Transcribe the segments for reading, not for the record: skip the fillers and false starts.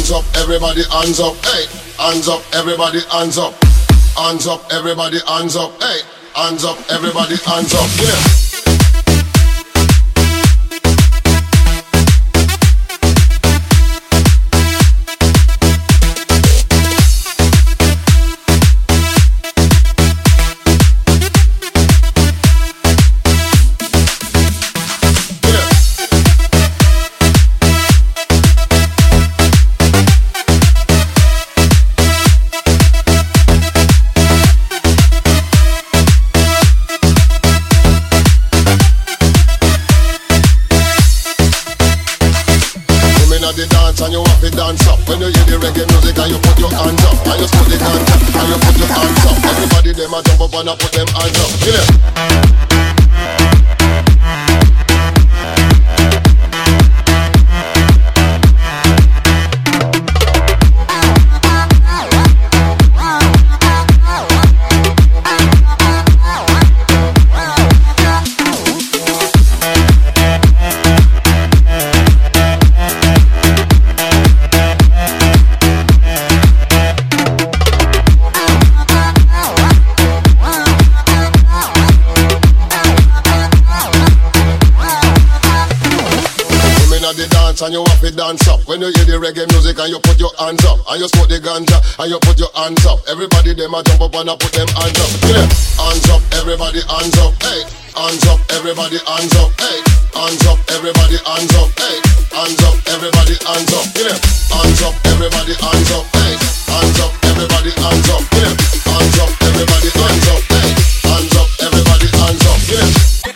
hands up, everybody hands up, hey. Hands up, everybody hands up. Hands up, everybody hands up, hey. Hands up, everybody hands up, yeah. And you have to dance up. When you hear the reggae music and you put your hands up, and you smoke the ganja and you put your hands up. Everybody them a jump up and a put them hands up. Yeah. And you have to dance up. When you hear the reggae music and you put your hands up, and you smoke the ganja and you put your hands up. Everybody them a jump up and a put them hands up. Yeah. Hands up, everybody hands up, hey. Hands up, everybody hands up, hey. Hands up, everybody hands up, hey. Hands up, everybody hands up, yeah. Hands up, everybody hands up, hey. Hands up, everybody hands up, yeah. Hands up, everybody hands up, hey. Hands up, everybody hands up, yeah.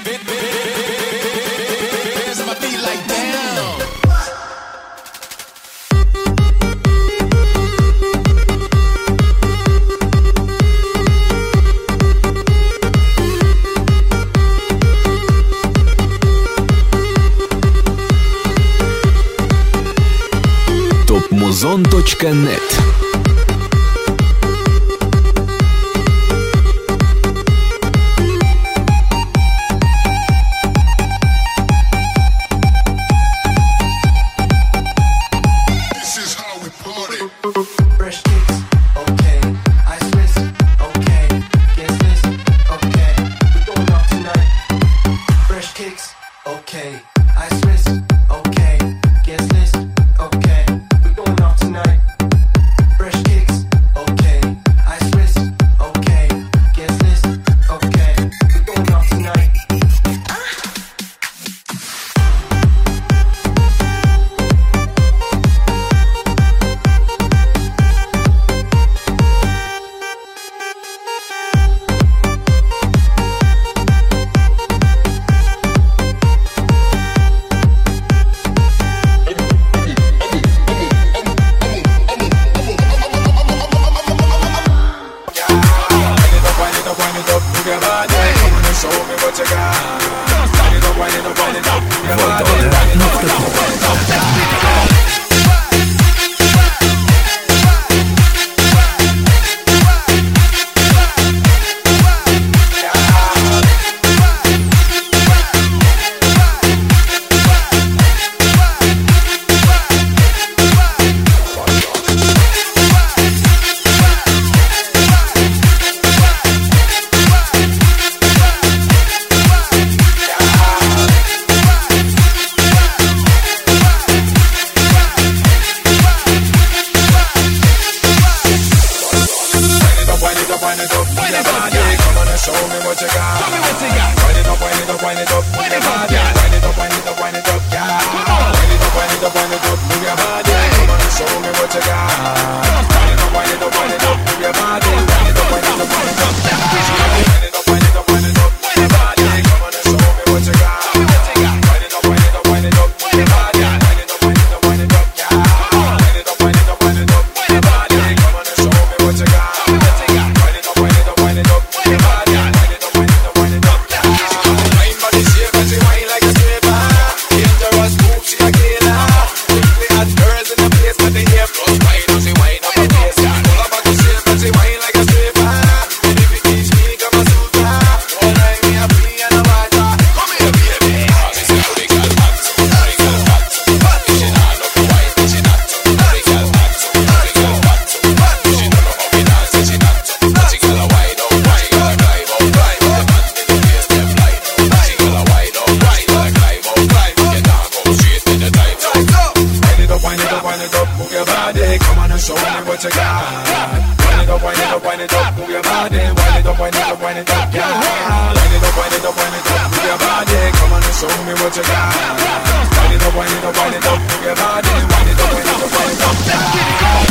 Muzon.net. Girls in the place, but they hear close wine, I say wine. it up, move your body. Come on and show me what you got. Wind it up, wind it up, wind it up, move your body. Wind it up, wind it up, wind it up, yeah. Wind it up, wind it up, wind it up, move your body. Come on and show me what you got. Wind it up, wind it up, wind it up, move your body. Wind it up, wind it up, wind it up, yeah.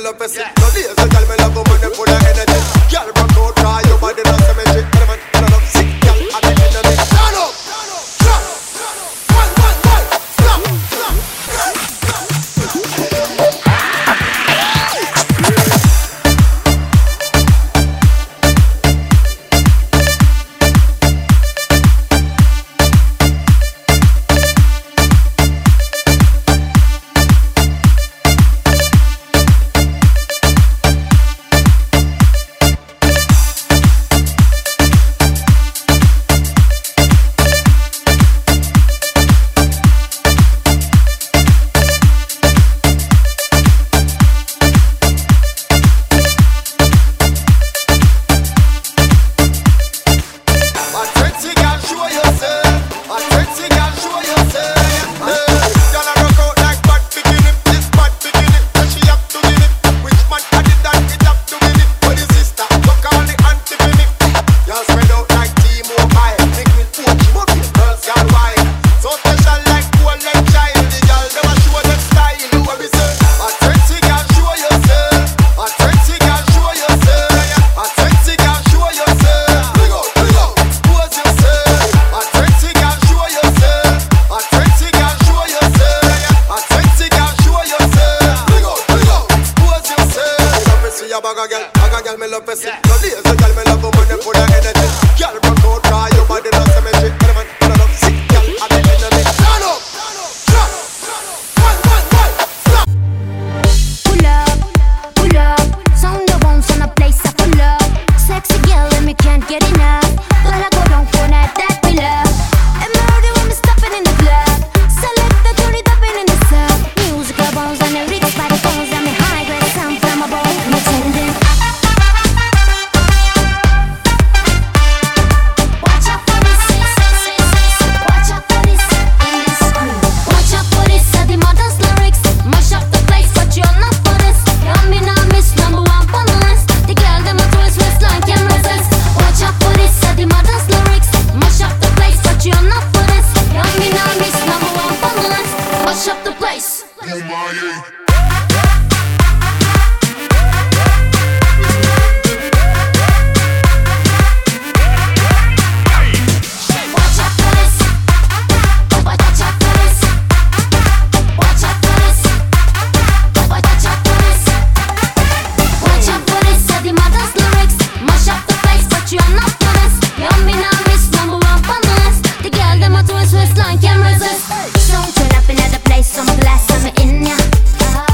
love pussy. No lazy girl, me love woman that full of energy. Girl, rock out, try your body, no symmetry. Element, turn up, sick girl, I'm the enemy. Turn up, stop, one, stop, stop. Don't turn up in the place, some glass, I'm in ya.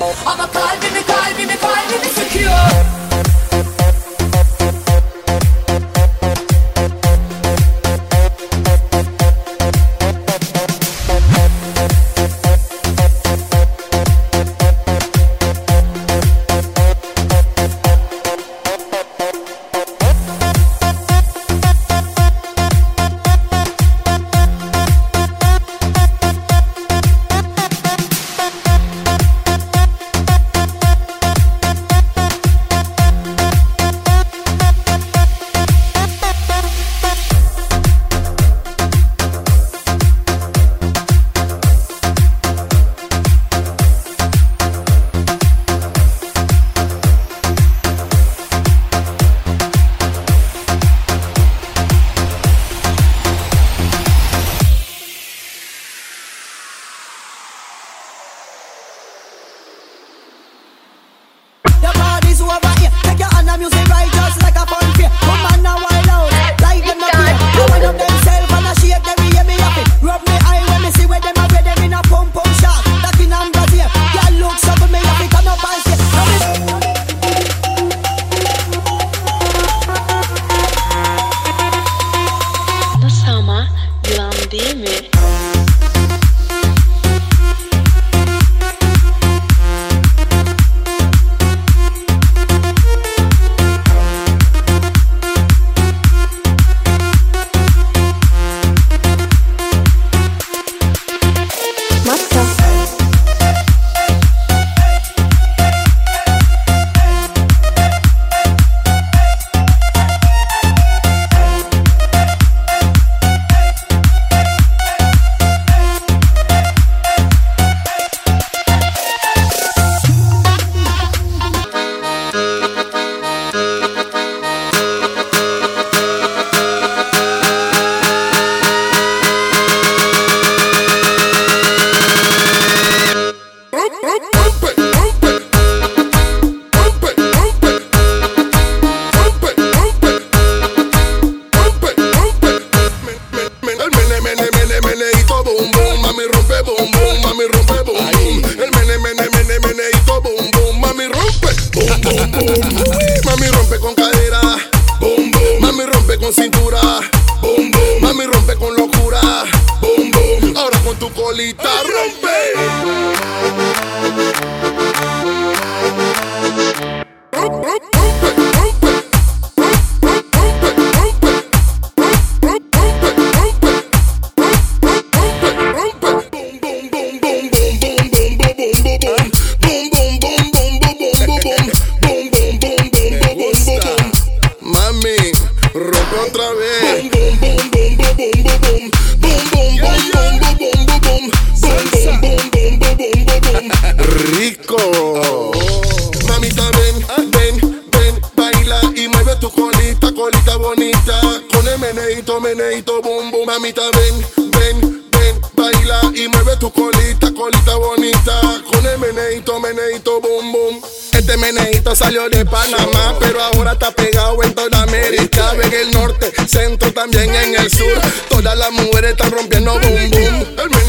Ama kalbimi sıkıyor. Meneito, boom, boom, mamita, ven, baila y mueve tu colita bonita. Con el meneito, boom, boom. Este meneito salió de Panamá, pero ahora está pegado en toda América. En el norte, centro, también en el sur. Todas las mujeres están rompiendo boom, boom.